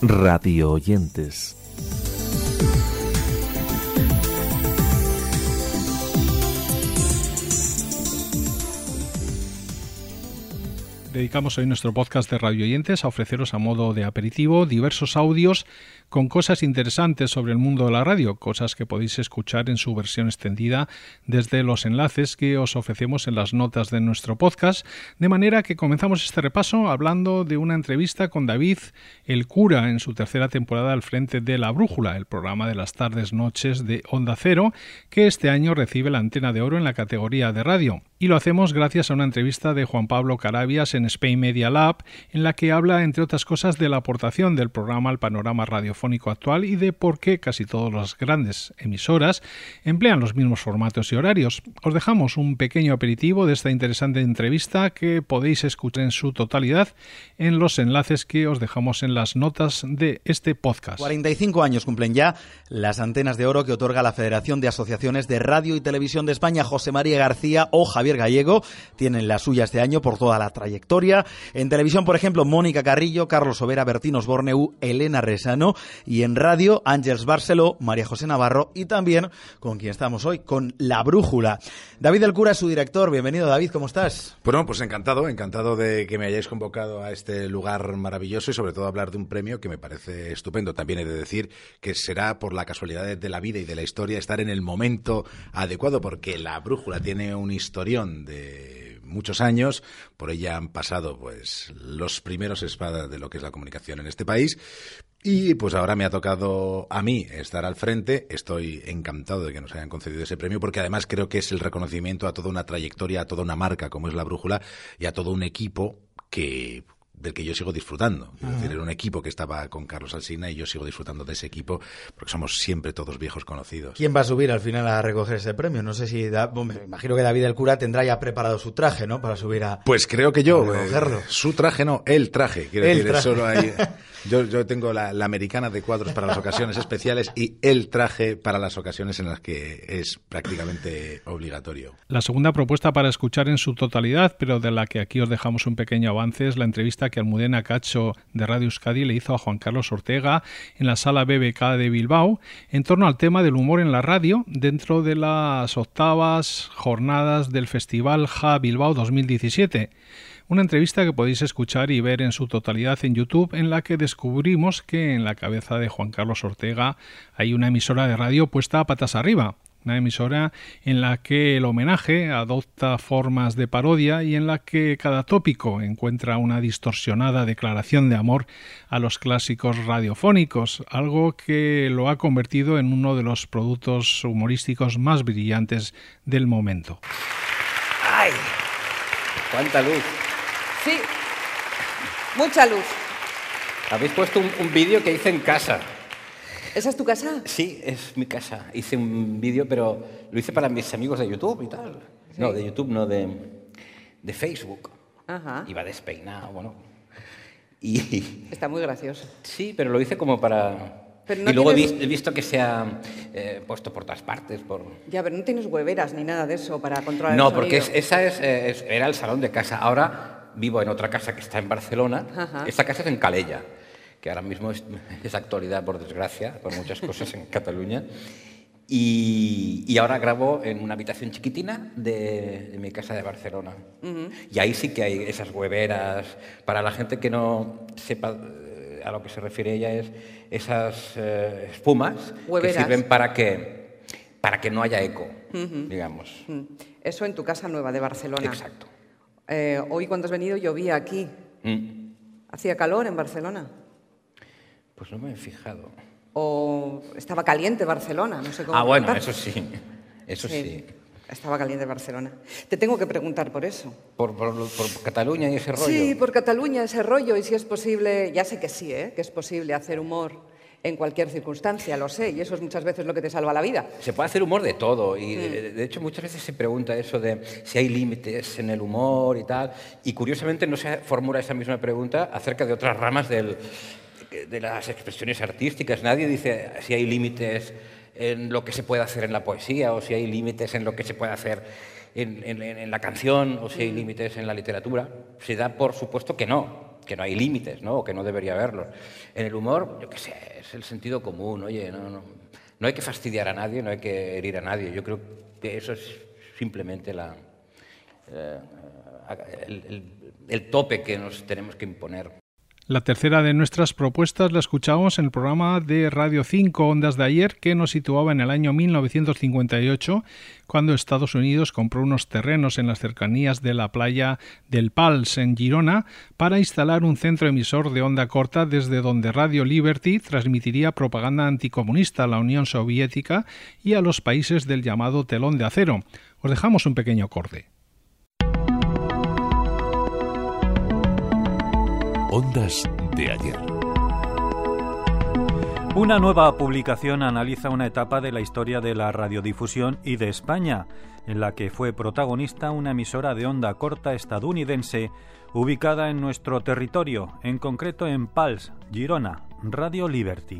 Radio Oyentes. Dedicamos hoy nuestro podcast de Radio Oyentes a ofreceros a modo de aperitivo diversos audios con cosas interesantes sobre el mundo de la radio, cosas que podéis escuchar en su versión extendida desde los enlaces que os ofrecemos en las notas de nuestro podcast, de manera que comenzamos este repaso hablando de una entrevista con David, el cura, en su tercera temporada al frente de La Brújula, el programa de las tardes-noches de Onda Cero, que este año recibe la Antena de Oro en la categoría de radio. Y lo hacemos gracias a una entrevista de Juan Pablo Carabias en Spain Media Lab, en la que habla, entre otras cosas, de la aportación del programa al panorama radiofónico actual y de por qué casi todas las grandes emisoras emplean los mismos formatos y horarios. Os dejamos un pequeño aperitivo de esta interesante entrevista que podéis escuchar en su totalidad en los enlaces que os dejamos en las notas de este podcast. 45 años cumplen ya las Antenas de Oro que otorga la Federación de Asociaciones de Radio y Televisión de España. José María García o Javier Gallego tienen la suya este año por toda la trayectoria. En televisión, por ejemplo, Mónica Carrillo, Carlos Sobera, Bertín Osborneu, Elena Resano, y en radio, Àngels Barceló, María José Navarro y también con quien estamos hoy, con La Brújula. David del Cura es su director. Bienvenido, David, ¿cómo estás? Bueno, pues encantado de que me hayáis convocado a este lugar maravilloso y sobre todo hablar de un premio que me parece estupendo. También he de decir que será por la casualidad de la vida y de la historia estar en el momento adecuado, porque La Brújula tiene un historión de muchos años. Por ella han pasado pues los primeros espadas de lo que es la comunicación en este país. Y pues ahora me ha tocado a mí estar al frente. Estoy encantado de que nos hayan concedido ese premio, porque además creo que es el reconocimiento a toda una trayectoria, a toda una marca como es La Brújula y a todo un equipo del que yo sigo disfrutando. Es decir, era un equipo que estaba con Carlos Alsina y yo sigo disfrutando de ese equipo porque somos siempre todos viejos conocidos. ¿Quién va a subir al final a recoger ese premio? No sé si... me imagino que David del Cura tendrá ya preparado su traje, ¿no? Para subir a... Pues creo que yo. recogerlo. Su traje no, el traje. Quiero decir, solo hay... Yo tengo la americana de cuadros para las ocasiones especiales y el traje para las ocasiones en las que es prácticamente obligatorio. La segunda propuesta para escuchar en su totalidad, pero de la que aquí os dejamos un pequeño avance, es la entrevista que Almudena Cacho de Radio Euskadi le hizo a Juan Carlos Ortega en la sala BBK de Bilbao en torno al tema del humor en la radio dentro de las 8ª jornadas del Festival JA Bilbao 2017. Una entrevista que podéis escuchar y ver en su totalidad en YouTube, en la que descubrimos que en la cabeza de Juan Carlos Ortega hay una emisora de radio puesta a patas arriba. Una emisora en la que el homenaje adopta formas de parodia y en la que cada tópico encuentra una distorsionada declaración de amor a los clásicos radiofónicos, algo que lo ha convertido en uno de los productos humorísticos más brillantes del momento. ¡Ay! ¡Cuánta luz! Sí, mucha luz. Habéis puesto un vídeo que hice en casa. ¿Esa es tu casa? Sí, es mi casa. Hice un vídeo, pero lo hice para mis amigos de YouTube y tal. ¿Sí? No, de YouTube, no, de Facebook. Ajá. Iba despeinado, bueno. Y... Está muy gracioso. Sí, pero lo hice como para... Pero no y luego tienes... he visto que se ha puesto por todas partes. Ya, pero no tienes hueveras ni nada de eso para controlar no, el sonido. No, porque era el salón de casa. Ahora vivo en otra casa que está en Barcelona. Ajá. Esta casa es en Calella, que ahora mismo es actualidad, por desgracia, por muchas cosas en Cataluña. Y ahora grabo en una habitación chiquitina de mi casa de Barcelona. Uh-huh. Y ahí sí que hay esas hueveras. Para la gente que no sepa a lo que se refiere ella, es esas espumas hueveras que sirven para que no haya eco, uh-huh, digamos. Uh-huh. Eso en tu casa nueva de Barcelona. Exacto. Hoy cuando has venido llovía aquí. ¿Hacía calor en Barcelona? Pues no me he fijado. ¿O estaba caliente Barcelona? No sé cómo bueno, eso sí. Eso sí. Estaba caliente Barcelona. Te tengo que preguntar por eso. ¿Por Cataluña y ese rollo? Sí, por Cataluña, ese rollo. Y si es posible, ya sé que sí, que es posible hacer humor en cualquier circunstancia, lo sé. Y eso es muchas veces lo que te salva la vida. Se puede hacer humor de todo. Y de hecho muchas veces se pregunta eso de si hay límites en el humor y tal. Y curiosamente no se formula esa misma pregunta acerca de otras ramas de las expresiones artísticas. Nadie dice si hay límites en lo que se puede hacer en la poesía, o si hay límites en lo que se puede hacer en la canción, o si hay límites en la literatura. Se da por supuesto que no. que no hay límites, ¿no? O que no debería haberlos. En el humor, yo qué sé, es el sentido común. Oye, no hay que fastidiar a nadie, no hay que herir a nadie. Yo creo que eso es simplemente el tope que nos tenemos que imponer. La tercera de nuestras propuestas la escuchamos en el programa de Radio 5 Ondas de ayer, que nos situaba en el año 1958, cuando Estados Unidos compró unos terrenos en las cercanías de la playa del Pals, en Girona, para instalar un centro emisor de onda corta desde donde Radio Liberty transmitiría propaganda anticomunista a la Unión Soviética y a los países del llamado telón de acero. Os dejamos un pequeño corte. Ondas de ayer. Una nueva publicación analiza una etapa de la historia de la radiodifusión y de España, en la que fue protagonista una emisora de onda corta estadounidense ubicada en nuestro territorio, en concreto en Pals, Girona, Radio Liberty.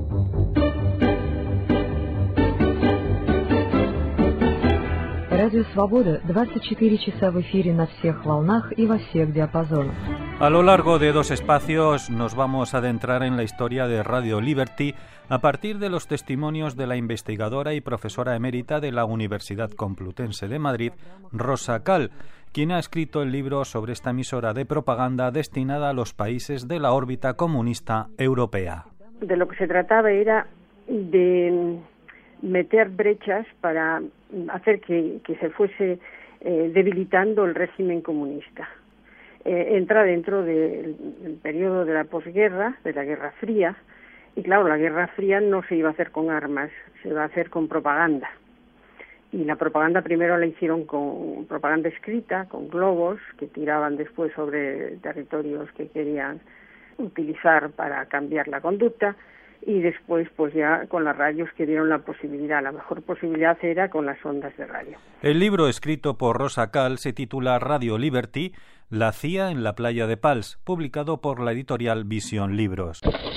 Радио Свобода 24 часа в эфире на всех волнах и во всех диапазонах. A lo largo de 2 espacios nos vamos a adentrar en la historia de Radio Liberty a partir de los testimonios de la investigadora y profesora emérita de la Universidad Complutense de Madrid, Rosa Cal, quien ha escrito el libro sobre esta emisora de propaganda destinada a los países de la órbita comunista europea. De lo que se trataba era de meter brechas para hacer que se fuese debilitando el régimen comunista. Entra dentro del periodo de la posguerra, de la Guerra Fría, y claro, la Guerra Fría no se iba a hacer con armas, se va a hacer con propaganda. Y la propaganda primero la hicieron con propaganda escrita, con globos que tiraban después sobre territorios que querían utilizar para cambiar la conducta, y después pues ya con las radios que dieron la posibilidad. La mejor posibilidad era con las ondas de radio. El libro escrito por Rosa Cal se titula Radio Liberty, la CIA en la playa de Pals, publicado por la editorial Visión Libros.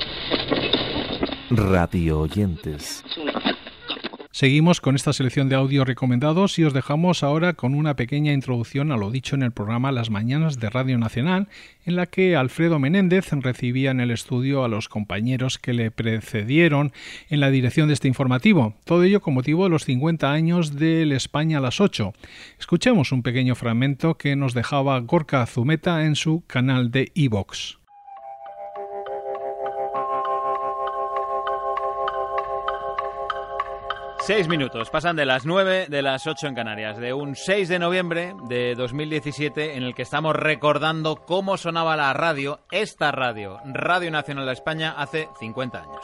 Radio oyentes. Seguimos con esta selección de audios recomendados y os dejamos ahora con una pequeña introducción a lo dicho en el programa Las Mañanas de Radio Nacional, en la que Alfredo Menéndez recibía en el estudio a los compañeros que le precedieron en la dirección de este informativo. Todo ello con motivo de los 50 años del España a las 8. Escuchemos un pequeño fragmento que nos dejaba Gorka Zumeta en su canal de iVox. 6 minutos, pasan de las 9 de las 8 en Canarias, de un 6 de noviembre de 2017 en el que estamos recordando cómo sonaba la radio, esta radio, Radio Nacional de España, hace 50 años.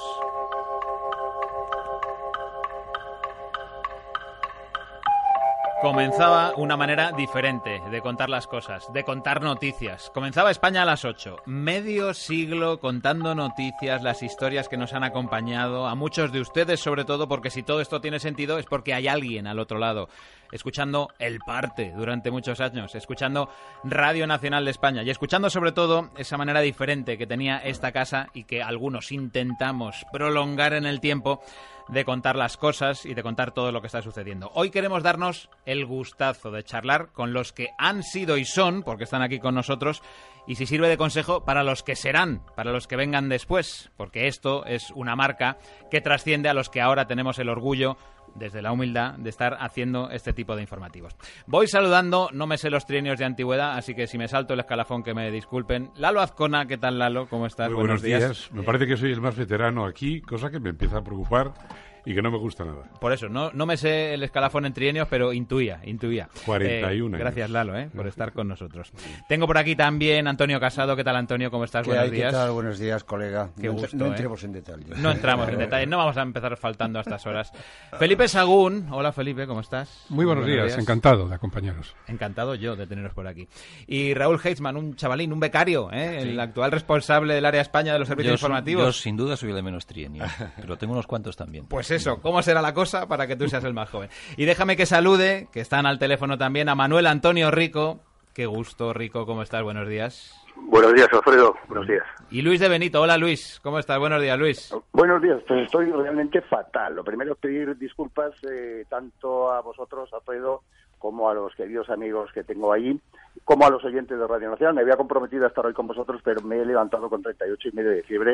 Comenzaba una manera diferente de contar las cosas, de contar noticias. Comenzaba España a las 8. Medio siglo contando noticias, las historias que nos han acompañado, a muchos de ustedes sobre todo, porque si todo esto tiene sentido es porque hay alguien al otro lado, escuchando El Parte durante muchos años, escuchando Radio Nacional de España y escuchando sobre todo esa manera diferente que tenía esta casa y que algunos intentamos prolongar en el tiempo, de contar las cosas y de contar todo lo que está sucediendo. Hoy queremos darnos el gustazo de charlar con los que han sido y son, porque están aquí con nosotros, y si sirve de consejo para los que serán, para los que vengan después, porque esto es una marca que trasciende a los que ahora tenemos el orgullo, desde la humildad, de estar haciendo este tipo de informativos. Voy saludando, no me sé los trienios de antigüedad, así que si me salto el escalafón que me disculpen. Lalo Azcona, ¿qué tal, Lalo? ¿Cómo estás? Muy buenos días. Me parece que soy el más veterano aquí, cosa que me empieza a preocupar y que no me gusta nada. Por eso, no me sé el escalafón en trienios, pero intuía. 41 gracias, Lalo, por estar con nosotros. Tengo por aquí también Antonio Casado. ¿Qué tal, Antonio? ¿Cómo estás? Buenos días. ¿Qué tal? Buenos días, colega. Qué gusto, no entremos en detalles. No entramos en detalles. No vamos a empezar faltando a estas horas. Felipe Sagún. Hola, Felipe, ¿cómo estás? Muy buenos días. Encantado de acompañaros. Encantado yo de teneros por aquí. Y Raúl Heitzman, un chavalín, un becario, el actual responsable del área España de los servicios informativos. Yo sin duda soy el de menos trienio, pero tengo unos cuantos también. Pues eso, ¿cómo será la cosa para que tú seas el más joven? Y déjame que salude, que están al teléfono también, a Manuel Antonio Rico. Qué gusto, Rico, ¿cómo estás? Buenos días. Buenos días, Alfredo. Buenos días. Y Luis de Benito. Hola, Luis. ¿Cómo estás? Buenos días, Luis. Buenos días. Pues estoy realmente fatal. Lo primero es pedir disculpas tanto a vosotros, Alfredo, como a los queridos amigos que tengo allí, como a los oyentes de Radio Nacional. Me había comprometido a estar hoy con vosotros, pero me he levantado con 38,5 de fiebre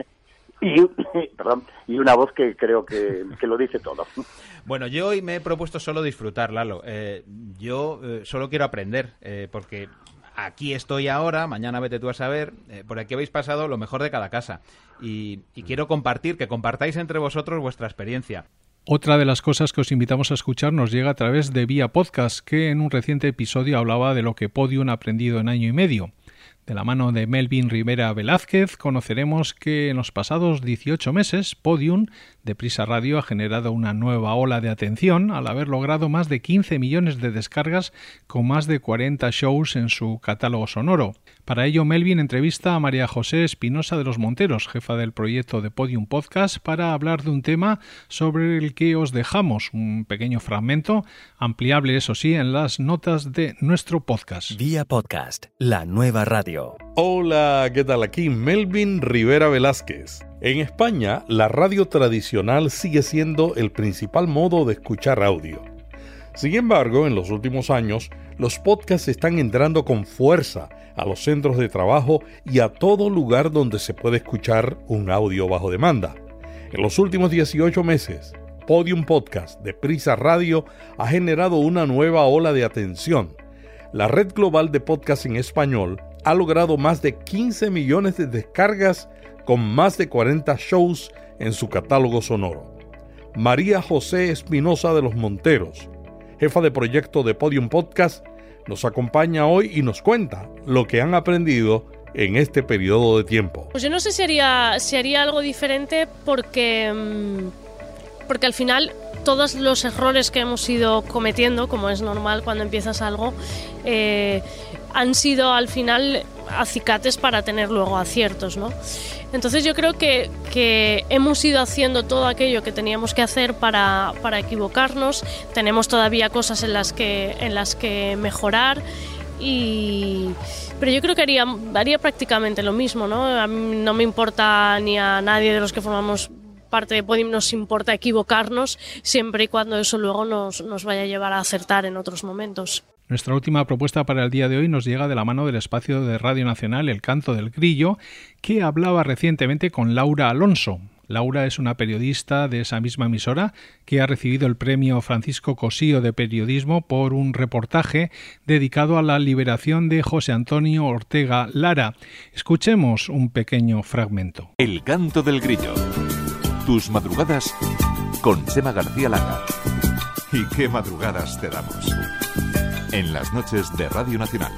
y una voz que creo que lo dice todo. Bueno, yo hoy me he propuesto solo disfrutar, Lalo. Yo solo quiero aprender, porque aquí estoy ahora, mañana vete tú a saber, por aquí habéis pasado lo mejor de cada casa. Y quiero que compartáis entre vosotros vuestra experiencia. Otra de las cosas que os invitamos a escuchar nos llega a través de Vía Podcast, que en un reciente episodio hablaba de lo que Podium ha aprendido en año y medio. De la mano de Melvin Rivera Velázquez conoceremos que en los pasados 18 meses Podium de Prisa Radio ha generado una nueva ola de atención al haber logrado más de 15 millones de descargas con más de 40 shows en su catálogo sonoro. Para ello, Melvin entrevista a María José Espinosa de los Monteros, jefa del proyecto de Podium Podcast, para hablar de un tema sobre el que os dejamos un pequeño fragmento, ampliable eso sí, en las notas de nuestro podcast. Vía Podcast, la nueva radio. Hola, ¿qué tal? Aquí Melvin Rivera Velázquez. En España, la radio tradicional sigue siendo el principal modo de escuchar audio. Sin embargo, en los últimos años, los podcasts están entrando con fuerza a los centros de trabajo y a todo lugar donde se puede escuchar un audio bajo demanda. En los últimos 18 meses, Podium Podcast de Prisa Radio ha generado una nueva ola de atención. La red global de podcasts en español ha logrado más de 15 millones de descargas con más de 40 shows en su catálogo sonoro. María José Espinosa de los Monteros, jefa de proyecto de Podium Podcast, nos acompaña hoy y nos cuenta lo que han aprendido en este periodo de tiempo. Pues yo no sé si haría algo diferente porque al final todos los errores que hemos ido cometiendo, como es normal cuando empiezas algo, han sido al final acicates para tener luego aciertos, ¿no? Entonces yo creo que hemos ido haciendo todo aquello que teníamos que hacer para equivocarnos. Tenemos todavía cosas en las que mejorar, pero yo creo que haría prácticamente lo mismo, ¿no? A mí no me importa, ni a nadie de los que formamos parte de Podium nos importa equivocarnos, siempre y cuando eso luego nos vaya a llevar a acertar en otros momentos. Nuestra última propuesta para el día de hoy nos llega de la mano del espacio de Radio Nacional El Canto del Grillo, que hablaba recientemente con Laura Alonso. Laura es una periodista de esa misma emisora que ha recibido el premio Francisco Cosío de Periodismo por un reportaje dedicado a la liberación de José Antonio Ortega Lara. Escuchemos un pequeño fragmento. El Canto del Grillo. Tus madrugadas con Sema García Laga. ¿Y qué madrugadas te damos? En las noches de Radio Nacional.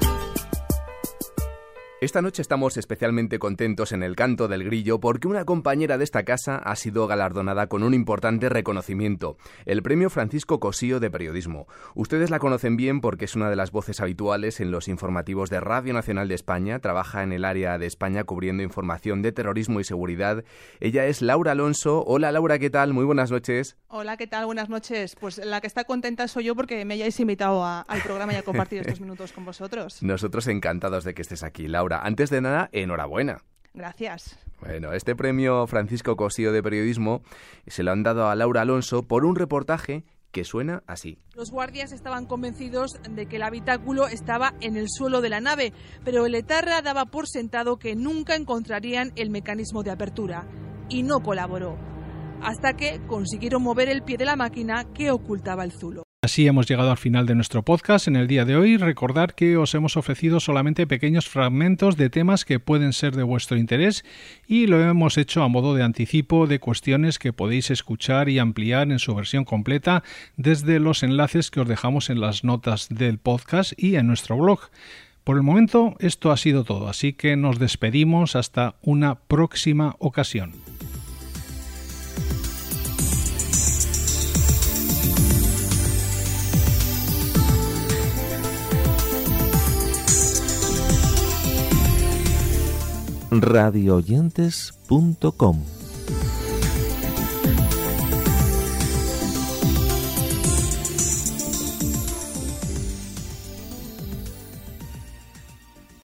Esta noche estamos especialmente contentos en El Canto del Grillo porque una compañera de esta casa ha sido galardonada con un importante reconocimiento, el Premio Francisco Cosío de Periodismo. Ustedes la conocen bien porque es una de las voces habituales en los informativos de Radio Nacional de España, trabaja en el área de España cubriendo información de terrorismo y seguridad. Ella es Laura Alonso. Hola Laura, ¿qué tal? Muy buenas noches. Hola, ¿qué tal? Buenas noches. Pues la que está contenta soy yo porque me hayáis invitado al programa y a compartir estos minutos con vosotros. Nosotros encantados de que estés aquí, Laura. Antes de nada, enhorabuena. Gracias. Bueno, este premio Francisco Cosío de Periodismo se lo han dado a Laura Alonso por un reportaje que suena así. Los guardias estaban convencidos de que el habitáculo estaba en el suelo de la nave, pero el etarra daba por sentado que nunca encontrarían el mecanismo de apertura, y no colaboró, hasta que consiguieron mover el pie de la máquina que ocultaba el zulo. Así hemos llegado al final de nuestro podcast en el día de hoy. Recordad que os hemos ofrecido solamente pequeños fragmentos de temas que pueden ser de vuestro interés y lo hemos hecho a modo de anticipo de cuestiones que podéis escuchar y ampliar en su versión completa desde los enlaces que os dejamos en las notas del podcast y en nuestro blog. Por el momento esto ha sido todo, así que nos despedimos hasta una próxima ocasión. radioyentes.com